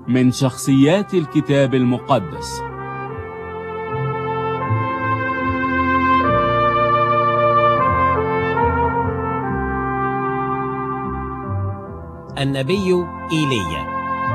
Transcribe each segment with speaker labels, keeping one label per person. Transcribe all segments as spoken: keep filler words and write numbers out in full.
Speaker 1: من شخصيات الكتاب المقدس.
Speaker 2: النبي إيليا.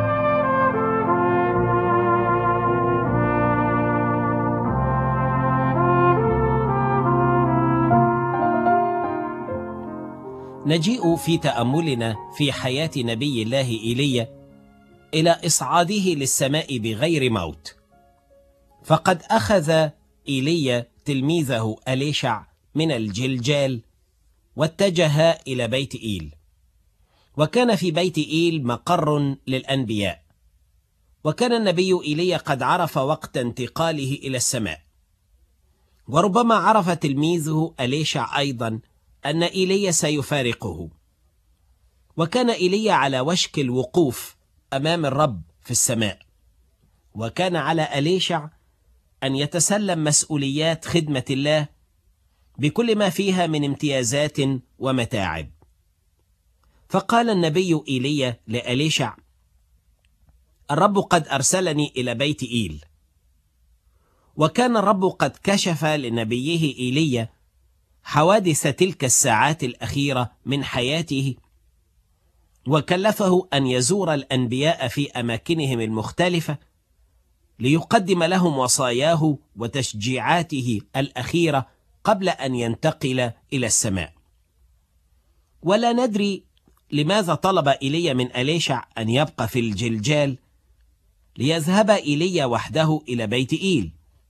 Speaker 2: نجيء في تأملنا في حياة نبي الله إيليا إلى إصعاده للسماء بغير موت. فقد أخذ إيليا تلميذه أليشع من الجلجال واتجه إلى بيت إيل، وكان في بيت إيل مقر للأنبياء. وكان النبي إيليا قد عرف وقت انتقاله إلى السماء، وربما عرف تلميذه أليشع أيضا أن إيليا سيفارقه. وكان إيليا على وشك الوقوف أمام الرب في السماء، وكان على أليشع أن يتسلم مسؤوليات خدمة الله بكل ما فيها من امتيازات ومتاعب. فقال النبي إيليا لأليشع: الرب قد أرسلني إلى بيت إيل. وكان الرب قد كشف لنبيه إيليا حوادث تلك الساعات الأخيرة من حياته، وكلفه أن يزور الأنبياء في أماكنهم المختلفة ليقدم لهم وصاياه وتشجيعاته الأخيرة قبل أن ينتقل إلى السماء. ولا ندري لماذا طلب إيليا من أليشع أن يبقى في الجلجال ليذهب إيليا وحده إلى بيت إيل.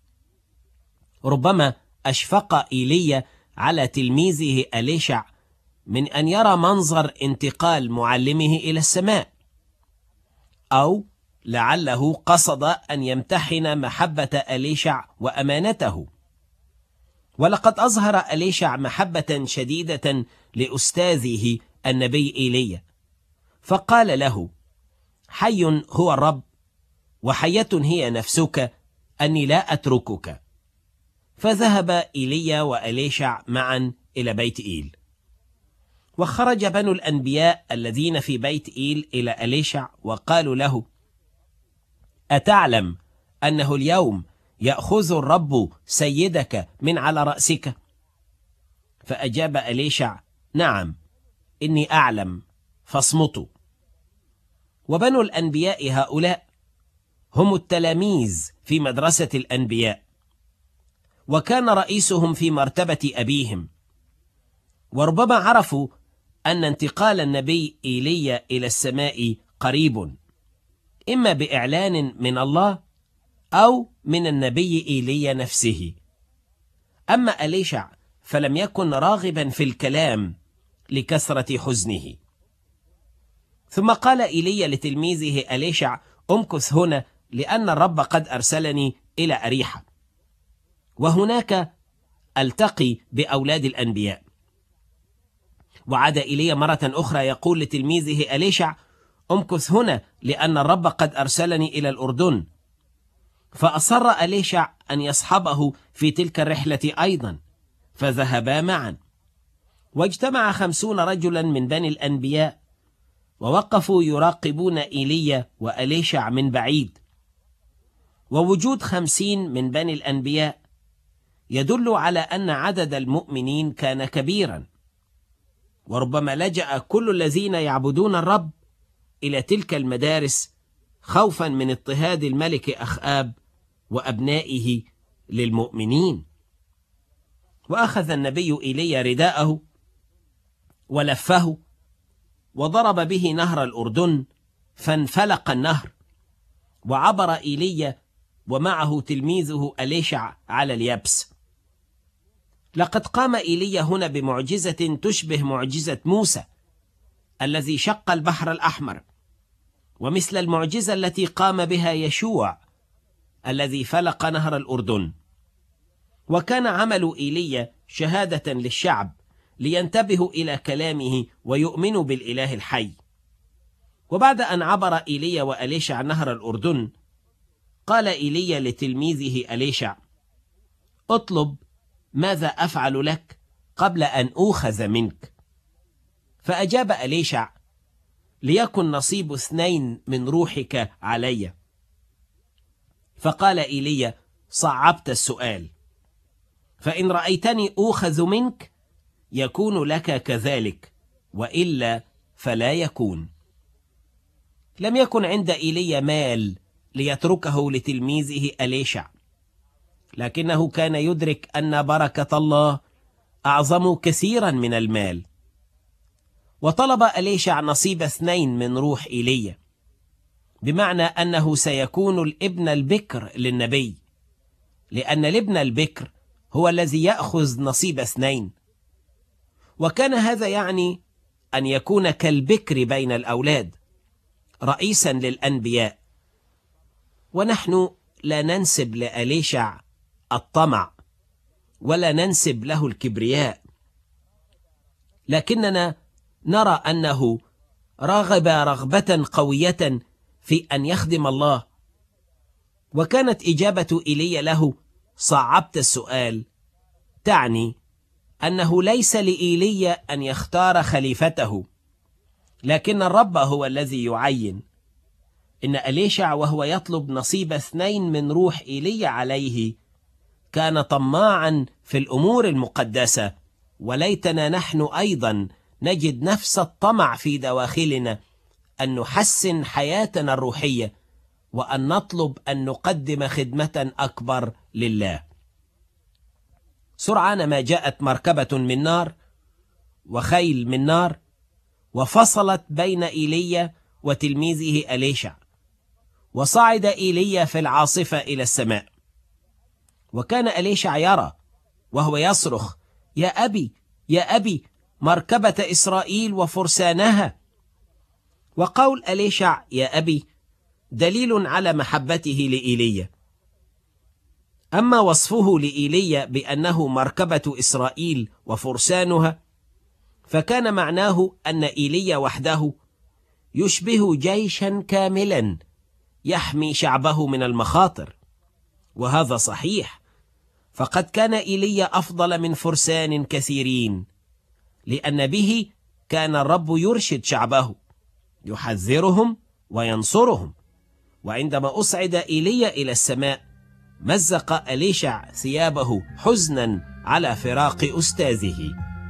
Speaker 2: ربما أشفق إيليا على تلميذه أليشع من أن يرى منظر انتقال معلمه إلى السماء، أو لعله قصد أن يمتحن محبة أليشع وأمانته. ولقد أظهر أليشع محبة شديدة لأستاذه النبي إيليا، فقال له: حي هو الرب وحية هي نفسك أني لا أتركك. فذهب إيليا وأليشع معا إلى بيت إيل. وخرج بنو الأنبياء الذين في بيت إيل إلى أليشع وقالوا له: أتعلم أنه اليوم يأخذ الرب سيدك من على رأسك؟ فأجاب أليشع: نعم، إني أعلم، فاصمتوا. وبنو الأنبياء هؤلاء هم التلاميذ في مدرسة الأنبياء، وكان رئيسهم في مرتبة أبيهم. وربما عرفوا أن انتقال النبي إيليا إلى السماء قريب، إما بإعلان من الله أو من النبي إيليا نفسه. أما أليشع فلم يكن راغبا في الكلام لكثرة حزنه. ثم قال إيليا لتلميذه أليشع: أمكث هنا، لأن الرب قد أرسلني إلى أريحة، وهناك ألتقي بأولاد الأنبياء. وعاد إيليا مرة أخرى يقول لتلميذه أليشع: أمكث هنا، لأن الرب قد أرسلني إلى الأردن. فأصر أليشع أن يصحبه في تلك الرحلة أيضا، فذهبا معا. واجتمع خمسون رجلا من بني الأنبياء، ووقفوا يراقبون إيليا وأليشع من بعيد. ووجود خمسين من بني الأنبياء يدل على أن عدد المؤمنين كان كبيرا، وربما لجأ كل الذين يعبدون الرب إلى تلك المدارس خوفا من اضطهاد الملك أخآب وأبنائه للمؤمنين. وأخذ النبي إيليا رداءه ولفه وضرب به نهر الأردن، فانفلق النهر، وعبر إيليا ومعه تلميذه أليشع على اليبس. لقد قام إيليا هنا بمعجزة تشبه معجزة موسى الذي شق البحر الأحمر، ومثل المعجزة التي قام بها يشوع الذي فلق نهر الأردن. وكان عمل إيليا شهادة للشعب لينتبهوا إلى كلامه ويؤمنوا بالإله الحي. وبعد أن عبر إيليا وأليشع نهر الأردن، قال إيليا لتلميذه أليشع: اطلب ماذا أفعل لك قبل أن أوخذ منك. فأجاب أليشع: ليكن نصيب اثنين من روحك علي. فقال إيليا: صعبت السؤال، فإن رأيتني أوخذ منك يكون لك كذلك، وإلا فلا يكون. لم يكن عند إيليا مال ليتركه لتلميذه أليشع، لكنه كان يدرك أن بركة الله أعظم كثيرا من المال، وطلب أليشع نصيب اثنين من روح إيليا، بمعنى أنه سيكون الابن البكر للنبي، لأن الابن البكر هو الذي يأخذ نصيب اثنين، وكان هذا يعني أن يكون كالبكر بين الأولاد، رئيسا للأنبياء. ونحن لا ننسب لأليشع الطمع ولا ننسب له الكبرياء، لكننا نرى أنه رغب رغبة قوية في أن يخدم الله. وكانت إجابة إيليا له: صعبت السؤال، تعني أنه ليس لإيليا أن يختار خليفته، لكن الرب هو الذي يعين. إن أليشع وهو يطلب نصيب اثنين من روح إيليا عليه كان طماعا في الأمور المقدسة، وليتنا نحن أيضا نجد نفس الطمع في دواخلنا أن نحسن حياتنا الروحية، وأن نطلب أن نقدم خدمة أكبر لله. سرعان ما جاءت مركبة من نار وخيل من نار، وفصلت بين إيليا وتلميذه أليشع، وصعد إيليا في العاصفة إلى السماء. وكان أليشع يرى وهو يصرخ: يا أبي يا أبي، مركبة إسرائيل وفرسانها. وقول أليشع يا أبي دليل على محبته لإيليا. أما وصفه لإيليا بأنه مركبة إسرائيل وفرسانها، فكان معناه أن إيليا وحده يشبه جيشا كاملا يحمي شعبه من المخاطر. وهذا صحيح، فقد كان إيليا أفضل من فرسان كثيرين، لأن به كان الرب يرشد شعبه، يحذرهم وينصرهم. وعندما أصعد إيليا إلى السماء، مزق أليشع ثيابه حزنا على فراق أستاذه.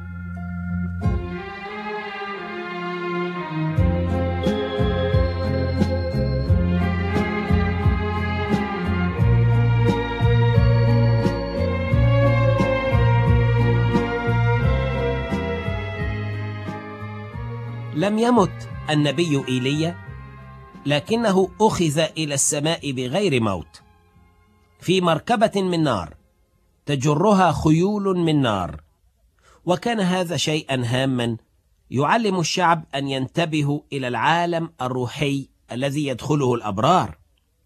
Speaker 2: لم يمت النبي إيليا، لكنه أخذ إلى السماء بغير موت في مركبة من نار تجرها خيول من نار. وكان هذا شيئا هاما يعلم الشعب أن ينتبهوا إلى العالم الروحي الذي يدخله الأبرار.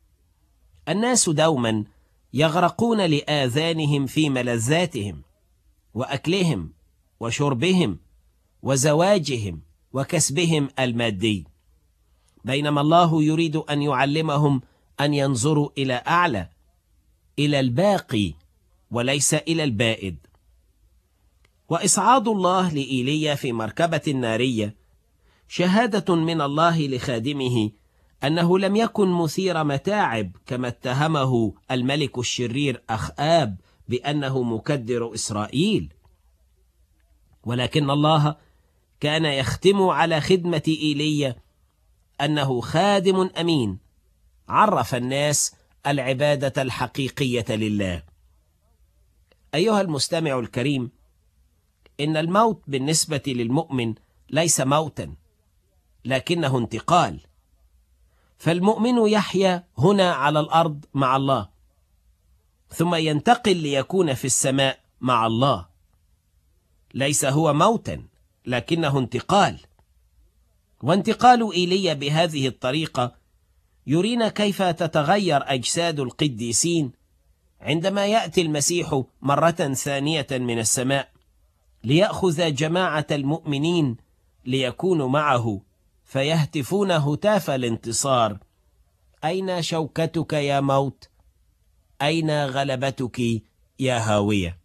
Speaker 2: الناس دوما يغرقون لآذانهم في ملذاتهم وأكلهم وشربهم وزواجهم وكسبهم المادي، بينما الله يريد أن يعلمهم أن ينظروا إلى أعلى، إلى الباقي وليس إلى البائد. وإصعاد الله لإيليا في مركبة نارية شهادة من الله لخادمه أنه لم يكن مثير متاعب كما اتهمه الملك الشرير أخآب بأنه مكدر إسرائيل، ولكن الله كان يختم على خدمة إيليا أنه خادم أمين عرف الناس العبادة الحقيقية لله. أيها المستمع الكريم، إن الموت بالنسبة للمؤمن ليس موتا، لكنه انتقال. فالمؤمن يحيا هنا على الأرض مع الله، ثم ينتقل ليكون في السماء مع الله. ليس هو موتا، لكنه انتقال. وانتقال إيليا بهذه الطريقة يرينا كيف تتغير أجساد القديسين عندما يأتي المسيح مرة ثانية من السماء ليأخذ جماعة المؤمنين ليكونوا معه، فيهتفون هتاف الانتصار: أين شوكتك يا موت؟ أين غلبتك يا هاوية؟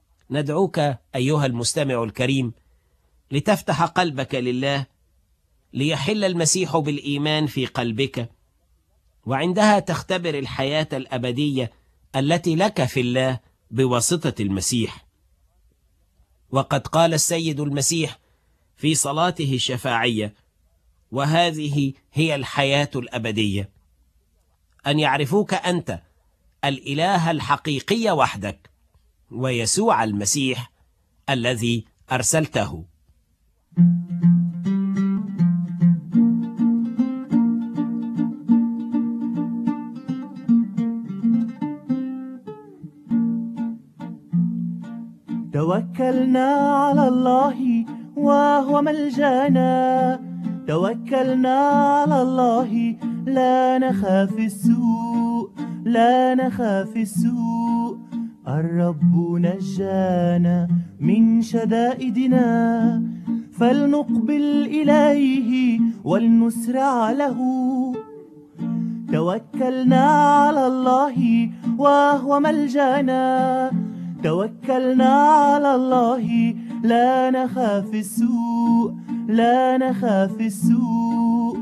Speaker 2: ندعوك أيها المستمع الكريم لتفتح قلبك لله، ليحل المسيح بالإيمان في قلبك، وعندها تختبر الحياة الأبدية التي لك في الله بواسطة المسيح. وقد قال السيد المسيح في صلاته الشفاعية: وهذه هي الحياة الأبدية، أن يعرفوك أنت الإله الحقيقي وحدك، ويسوع المسيح الذي أرسلته.
Speaker 3: توكلنا على الله وهو ملجأنا، توكلنا على الله لا نخاف السوء، لا نخاف السوء. الرب نجانا من شدائدنا، فلنقبل إليه ولنسرع له. توكلنا على الله وهو ملجأنا، توكلنا على الله لا نخاف السوء، لا نخاف السوء.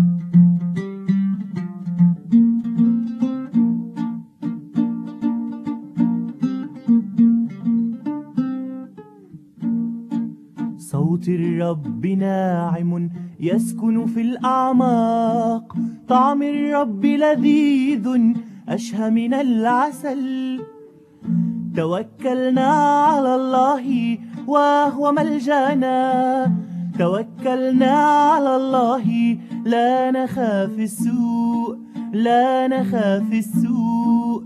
Speaker 3: صوت الرب ناعم يسكن في الأعماق، طعم الرب لذيذ أشهى من العسل. توكلنا على الله وهو ملجأنا، توكلنا على الله لا نخاف السوء، لا نخاف السوء.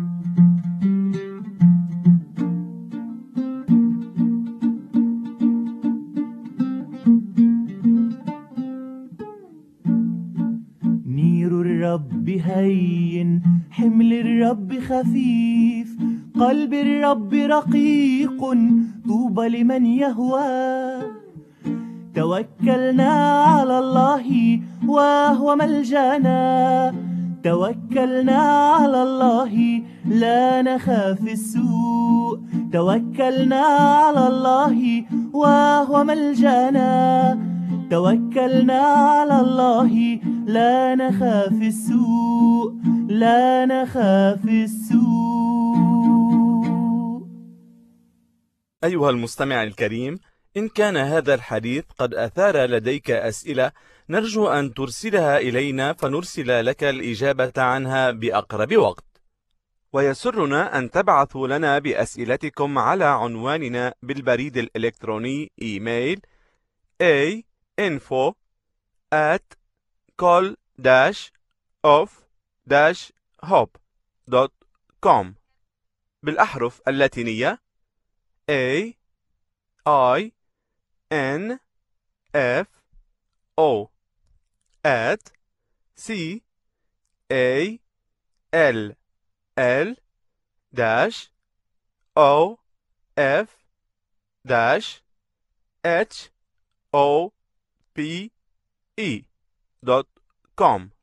Speaker 3: نير الرب هين، حمل الرب خفيف، قلب الرب رقيق، طوبى لمن يهواه. توكلنا على الله وهو ملجأنا، توكلنا على الله لا نخاف السوء، توكلنا على الله وهو ملجأنا، توكلنا على الله لا نخاف السوء، لا نخاف السوء.
Speaker 4: أيها المستمع الكريم، إن كان هذا الحديث قد أثار لديك أسئلة، نرجو أن ترسلها إلينا فنرسل لك الإجابة عنها بأقرب وقت. ويسرنا أن تبعثوا لنا بأسئلتكم على عنواننا بالبريد الإلكتروني إيميل a info at call dash of dash hope dot com بالأحرف اللاتينية A I N F O at C A L L dash O F dash H O P E dot com.